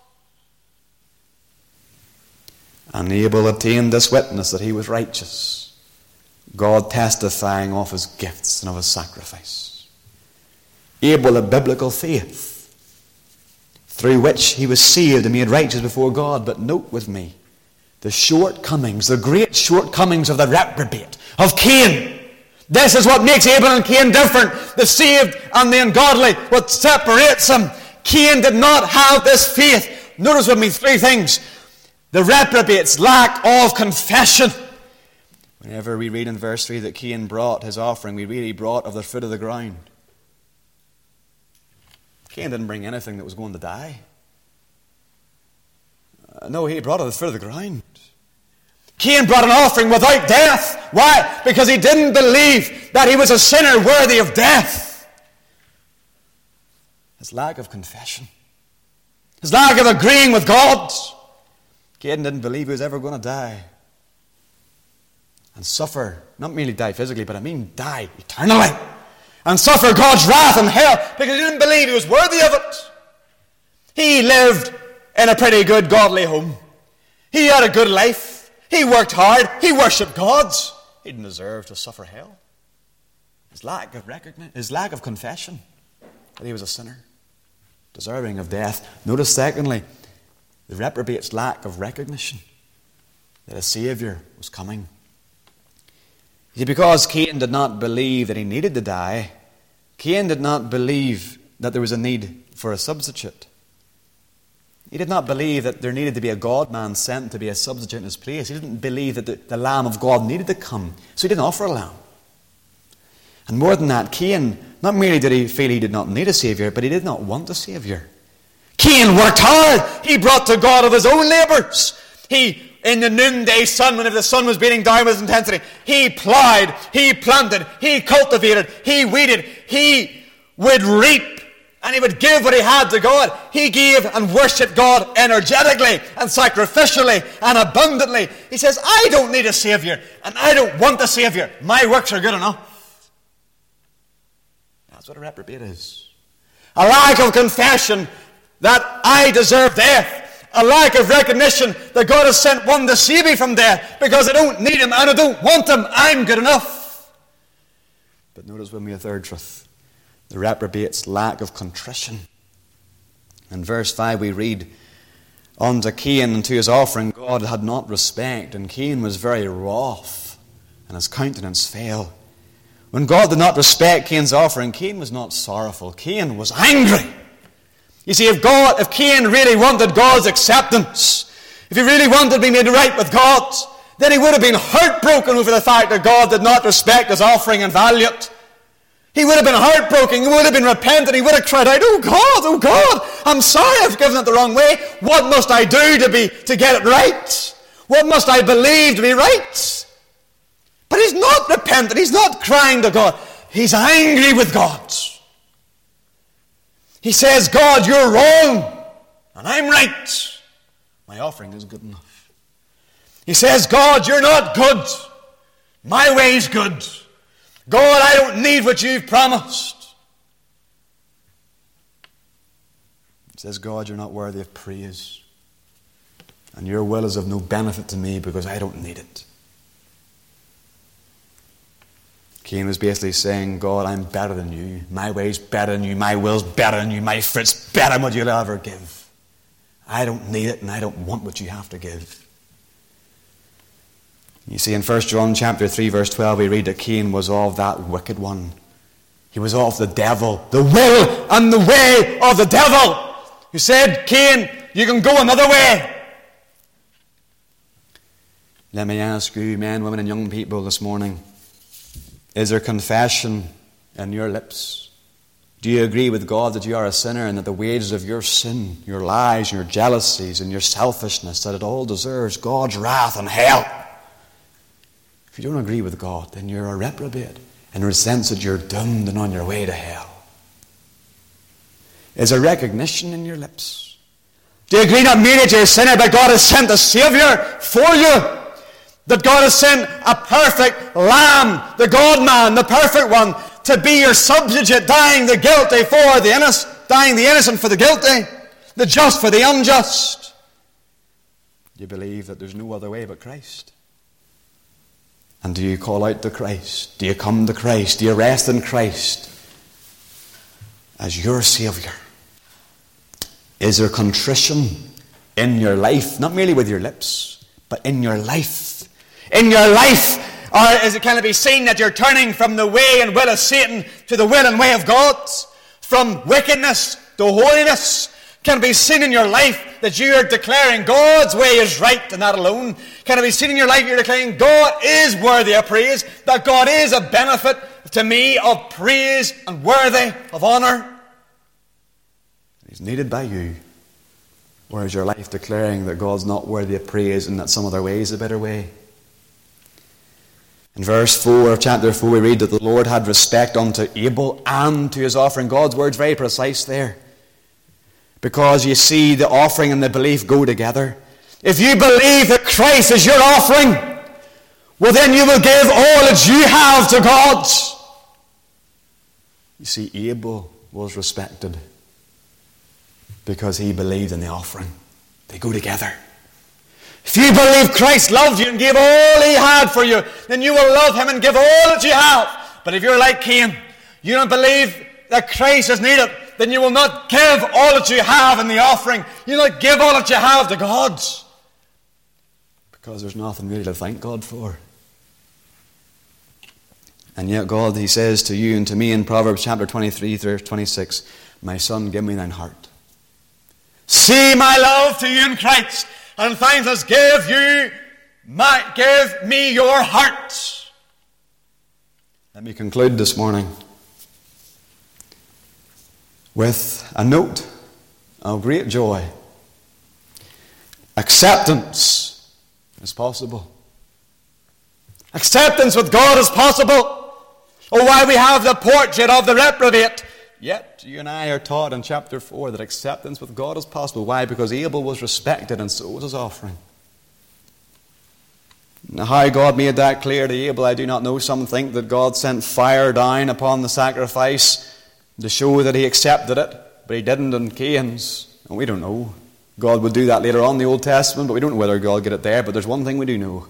And Abel obtained this witness that he was righteous, God testifying of his gifts and of his sacrifice. Abel had biblical faith, through which he was saved and made righteous before God. But note with me the shortcomings, the great shortcomings of the reprobate, of Cain. This is what makes Abel and Cain different. The saved and the ungodly, what separates them. Cain did not have this faith. Notice with me three things. The reprobate's lack of confession. Whenever we read in verse three that Cain brought his offering, we read he brought of the fruit of the ground. Cain didn't bring anything that was going to die. Uh, no, he brought of the fruit of the ground. Cain brought an offering without death. Why? Because he didn't believe that he was a sinner worthy of death. His lack of confession. his lack of agreeing with God. Cain didn't believe he was ever going to die and suffer, not merely die physically, but I mean die eternally, and suffer God's wrath and hell because he didn't believe he was worthy of it. He lived in a pretty good godly home. He had a good life. He worked hard. He worshipped God. He didn't deserve to suffer hell. His lack of recognition, his lack of confession that he was a sinner, deserving of death. Notice, secondly, the reprobate's lack of recognition that a Saviour was coming. You see, because Cain did not believe that he needed to die, Cain did not believe that there was a need for a substitute. He did not believe that there needed to be a God-man sent to be a substitute in his place. He didn't believe that the, the Lamb of God needed to come, so he didn't offer a lamb. And more than that, Cain, not merely did he feel he did not need a Saviour, but he did not want a Saviour. Cain worked hard. He brought to God of his own labours. He, in the noonday sun, whenever the sun was beating down with intensity, he plied, he planted, he cultivated, he weeded, he would reap, and he would give what he had to God. He gave and worshipped God energetically and sacrificially and abundantly. He says, I don't need a Saviour, and I don't want a Saviour. My works are good enough. That's what a reprobate is. A lack of confession that I deserve death. A lack of recognition that God has sent one to save me from death because I don't need him and I don't want him. I'm good enough. But notice with me a third truth. The reprobate's lack of contrition. In verse five we read, unto Cain and to his offering God had not respect, and Cain was very wroth, and his countenance fell. When God did not respect Cain's offering, Cain was not sorrowful. Cain was angry. You see, if God, if Cain really wanted God's acceptance, if he really wanted to be made right with God, then he would have been heartbroken over the fact that God did not respect his offering and value it. He would have been heartbroken. He would have been repentant. He would have cried out, oh God, oh God, I'm sorry I've given it the wrong way. What must I do to be to get it right? What must I believe to be right? But he's not repentant. He's not crying to God. He's angry with God. He says, God, you're wrong, and I'm right. My offering is good enough. He says, God, you're not good. My way's good. God, I don't need what you've promised. He says, God, you're not worthy of praise, and your will is of no benefit to me because I don't need it. Cain was basically saying, God, I'm better than you. My way's better than you. My will's better than you. My fruit's better than what you'll ever give. I don't need it, and I don't want what you have to give. You see, in First John chapter three, verse twelve, we read that Cain was of that wicked one. He was of the devil, the will and the way of the devil, who said, Cain, you can go another way. Let me ask you, men, women, and young people this morning, is there confession in your lips? Do you agree with God that you are a sinner and that the wages of your sin, your lies, your jealousies, and your selfishness, that it all deserves God's wrath and hell? If you don't agree with God, then you're a reprobate, in the sense that you're doomed and on your way to hell. Is there recognition in your lips? Do you agree not merely that you're a sinner, but God has sent a Saviour for you? That God has sent a perfect Lamb, the God-man, the perfect one, to be your substitute, dying the guilty for the innocent, dying the innocent for the guilty, the just for the unjust. Do you believe that there's no other way but Christ? And do you call out to Christ? Do you come to Christ? Do you rest in Christ as your Saviour? Is there contrition in your life, not merely with your lips, but in your life? In your life, or is it can it be seen that you're turning from the way and will of Satan to the will and way of God? From wickedness to holiness? Can it be seen in your life that you are declaring God's way is right and that alone? Can it be seen in your life you're declaring God is worthy of praise, that God is a benefit to me of praise and worthy of honour? He's needed by you. Or is your life declaring that God's not worthy of praise and that some other way is a better way? In verse four of chapter four we read that the Lord had respect unto Abel and to his offering. God's word's very precise there. Because you see, the offering and the belief go together. If you believe that Christ is your offering, well, then you will give all that you have to God. You see, Abel was respected because he believed in the offering. They go together. If you believe Christ loved you and gave all he had for you, then you will love him and give all that you have. But if you're like Cain, you don't believe that Christ is needed, then you will not give all that you have in the offering. You will not give all that you have to God. Because there's nothing really to thank God for. And yet God, he says to you and to me in Proverbs chapter twenty-three, verse twenty-six, my son, give me thine heart. See my love to you in Christ, and thankless give you my, give me your heart. Let me conclude this morning with a note of great joy. Acceptance is possible. Acceptance with God is possible. Oh, why we have the portrait of the reprobate. Yet, you and I are taught in chapter four that acceptance with God is possible. Why? Because Abel was respected and so was his offering. Now, how God made that clear to Abel, I do not know. Some think that God sent fire down upon the sacrifice to show that he accepted it, but he didn't in Cain's. And we don't know. God would do that later on in the Old Testament, but we don't know whether God did it there. But there's one thing we do know.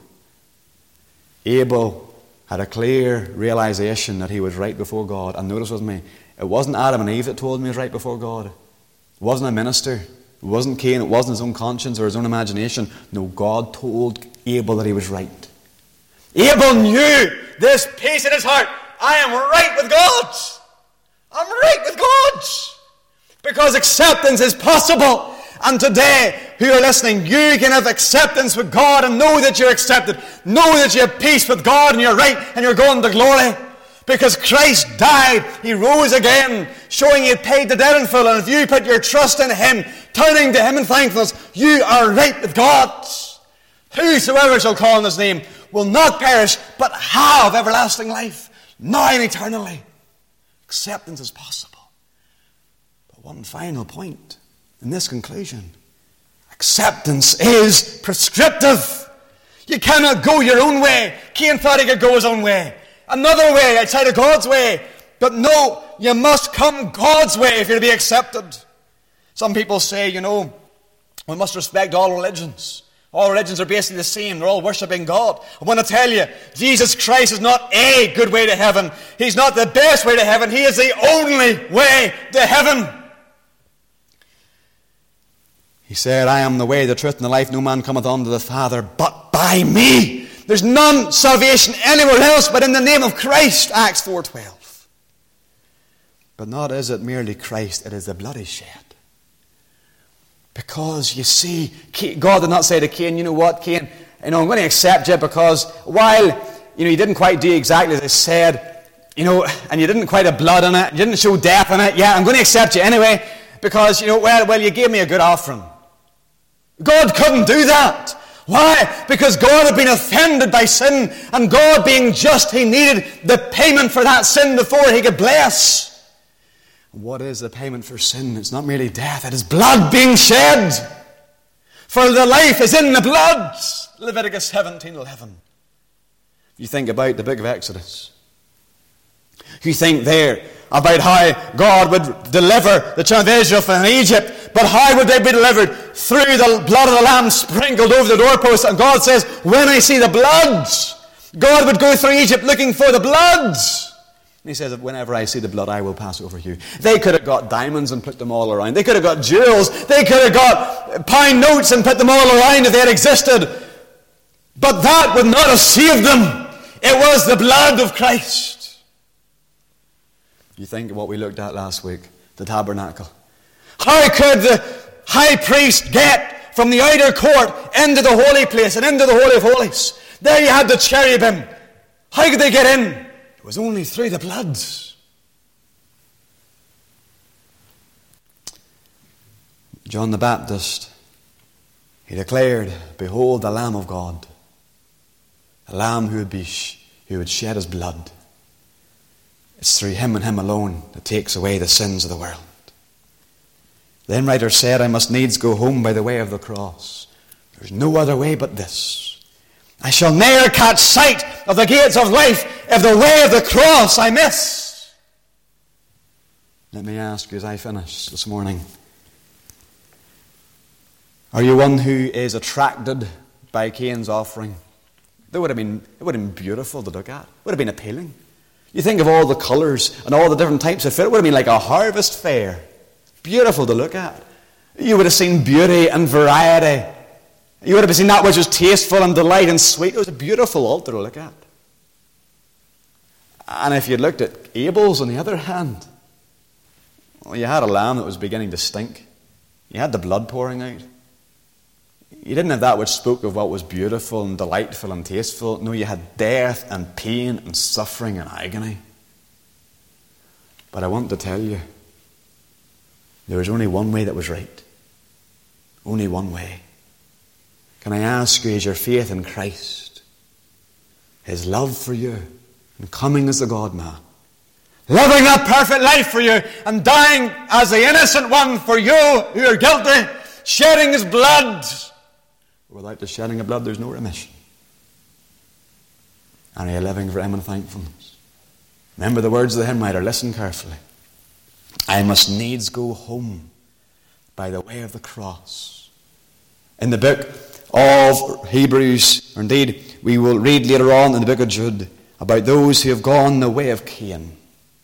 Abel had a clear realization that he was right before God. And notice with me, it wasn't Adam and Eve that told him he was right before God. It wasn't a minister. It wasn't Cain. It wasn't his own conscience or his own imagination. No, God told Abel that he was right. Abel knew this peace in his heart. I am right with God. I'm right with God. Because acceptance is possible. And today, who are listening, you can have acceptance with God and know that you're accepted. Know that you have peace with God and you're right and you're going to glory. Because Christ died, he rose again, showing he had paid the debt in full. And if you put your trust in him, turning to him in thankfulness, you are right with God. Whosoever shall call on his name will not perish, but have everlasting life, now and eternally. Acceptance is possible. But one final point in this conclusion. Acceptance is prescriptive. You cannot go your own way. Cain thought he could go his own way. Another way outside of God's way. But no, you must come God's way if you're to be accepted. Some people say, you know, we must respect all religions. All religions are basically the same. They're all worshipping God. I want to tell you, Jesus Christ is not a good way to heaven. He's not the best way to heaven. He is the only way to heaven. He said, I am the way, the truth, and the life. No man cometh unto the Father but by me. There's none salvation anywhere else but in the name of Christ. Acts four twelve. But not is it merely Christ, it is the blood he shed. Because, you see, God did not say to Cain, you know what, Cain, you know, I'm going to accept you because while, you know, you didn't quite do exactly as I said, you know, and you didn't quite have blood in it, you didn't show death in it, yeah, I'm going to accept you anyway because, you know, well, well, you gave me a good offering. God couldn't do that. Why? Because God had been offended by sin, and God being just, he needed the payment for that sin before he could bless. What is the payment for sin? It's not merely death, it is blood being shed. For the life is in the blood. Leviticus seventeen eleven. You think about the book of Exodus. You think there about how God would deliver the children of Israel from Egypt. But how would they be delivered? Through the blood of the Lamb sprinkled over the doorpost. And God says, when I see the blood, God would go through Egypt looking for the blood. And he says, whenever I see the blood, I will pass over you. They could have got diamonds and put them all around. They could have got jewels. They could have got pound notes and put them all around if they had existed. But that would not have saved them. It was the blood of Christ. You think of what we looked at last week, the tabernacle. How could the high priest get from the outer court into the holy place and into the Holy of Holies? There you had the cherubim. How could they get in? It was only through the blood. John the Baptist, he declared, behold the Lamb of God, the Lamb who would, be, who would shed his blood. It's through him and him alone that takes away the sins of the world. The hymn writer said, I must needs go home by the way of the cross. There's no other way but this. I shall ne'er catch sight of the gates of life if the way of the cross I miss. Let me ask you as I finish this morning, are you one who is attracted by Cain's offering? It would have been, it would have been beautiful to look at. It would have been appealing. You think of all the colours and all the different types of fruit. It would have been like a harvest fair. Beautiful to look at. You would have seen beauty and variety. You would have seen that which was tasteful and delight and sweet. It was a beautiful altar to look at. And if you looked at Abel's on the other hand, well, you had a lamb that was beginning to stink. You had the blood pouring out. You didn't have that which spoke of what was beautiful and delightful and tasteful. No, you had death and pain and suffering and agony. But I want to tell you, there was only one way that was right. Only one way. Can I ask you, is your faith in Christ, His love for you, and coming as the God-man, living that perfect life for you, and dying as the innocent one for you who are guilty, shedding His blood? Without the shedding of blood, there's no remission. And are you living for Him in thankfulness? Remember the words of the hymn writer. Listen carefully. I must needs go home by the way of the cross. In the book of Hebrews, or indeed we will read later on in the book of Jude, about those who have gone the way of Cain.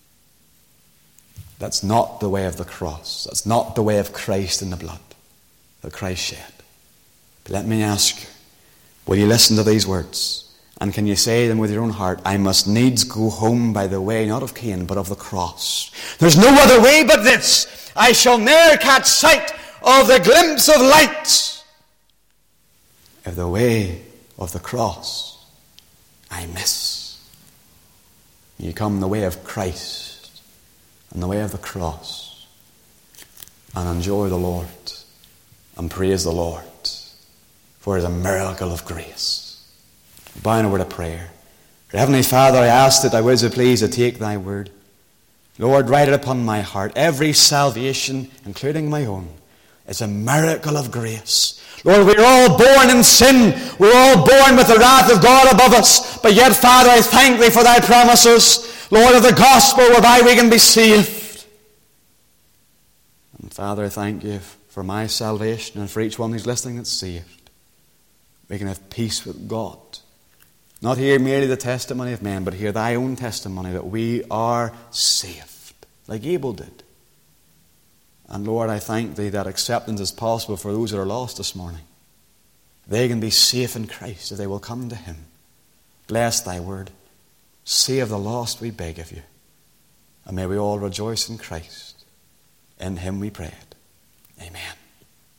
That's not the way of the cross. That's not the way of Christ in the blood that Christ shed. But let me ask you, will you listen to these words? And can you say them with your own heart? I must needs go home by the way, not of Cain, but of the cross. There's no other way but this. I shall ne'er catch sight of the glimpse of light if the way of the cross I miss. You come the way of Christ and the way of the cross and enjoy the Lord and praise the Lord, for it is a miracle of grace. Bow in a word of prayer. Heavenly Father, I ask that I would so please to take Thy word. Lord, write it upon my heart. Every salvation, including my own, is a miracle of grace. Lord, we're all born in sin. We're all born with the wrath of God above us. But yet, Father, I thank Thee for Thy promises, Lord, of the gospel whereby we can be saved. And Father, I thank You for my salvation and for each one who's listening that's saved. We can have peace with God. Not hear merely the testimony of men, but hear Thy own testimony that we are saved, like Abel did. And Lord, I thank Thee that acceptance is possible for those that are lost this morning. They can be safe in Christ if they will come to Him. Bless Thy word. Save the lost, we beg of You. And may we all rejoice in Christ. In Him we pray it. Amen.